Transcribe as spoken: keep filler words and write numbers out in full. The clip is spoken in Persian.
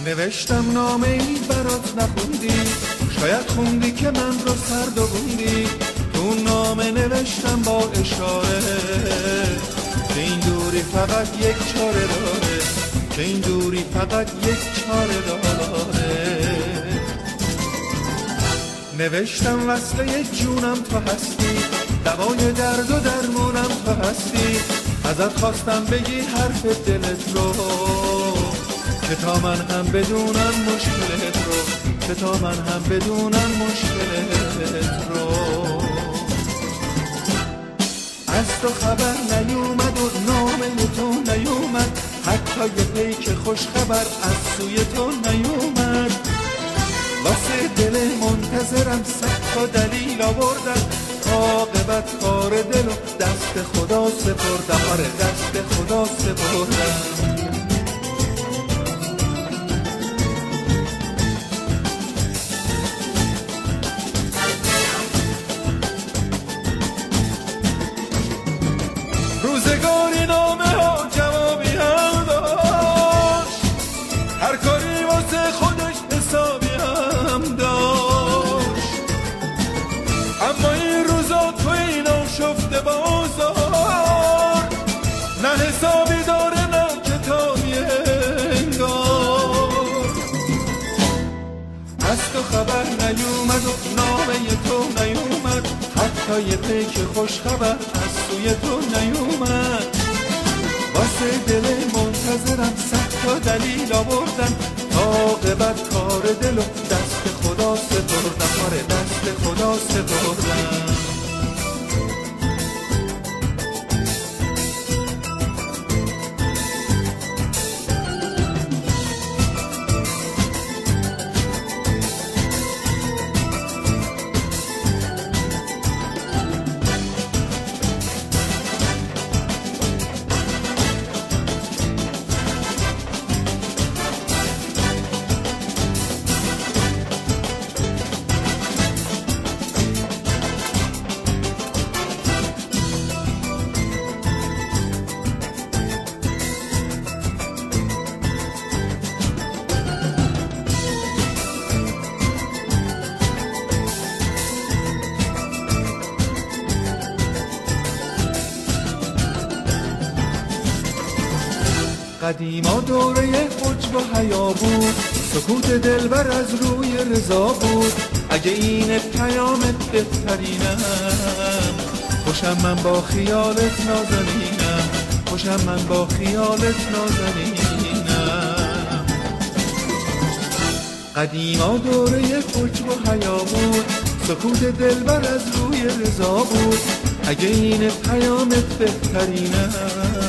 نوشتم نامه ای برات نخوندی، شاید خوندی که من رو سردابوندی. تو نامه نوشتم با اشاره که این دوری فقط یک چاره داره، که این دوری فقط یک چاره داره. نوشتم وصله جونم تو هستی، دوای درد و درمونم تو هستی. ازت خواستم بگی حرف دلت رو، که تا من هم بدونم مشکلت رو، که تا من هم بدونم مشکلت رو. از تو خبر نیومد و نامه تو نیومد، حتی یه پیک خوش خبر از سوی تو نیومد. واسه دل منتظرم صد تا دلیل آوردم، عاقبت کار دلو دست خدا سپردم، آره دست خدا سپردم. روزگاری نامه ها جوابی هم داشت، هر کاری واسه خودش حسابی هم داشت. اما این روزا تو این آشفته بازار، نه حسابی داره نه کتابی انگار. از تو خبر نیومد و نامه تو نیومد، حتی یه پیک خوش خبر از سوی تو نیومد. واسه دل منتظرم صد تا دلیل آوردم، عاقبت کار دلو دست خدا سپردم، آره دست خدا سپردم. قدیما دوره حجب و حیا بود، سکوت دلبر از روی رضا بود. اگه این پیامت بهترینم، خوشم من با خیالت نازنینم، خوشم من با خیالت نازنینم. قدیما دوره حجب و حیا بود، سکوت دلبر از روی رضا بود. اگه این پیامت بهترینم،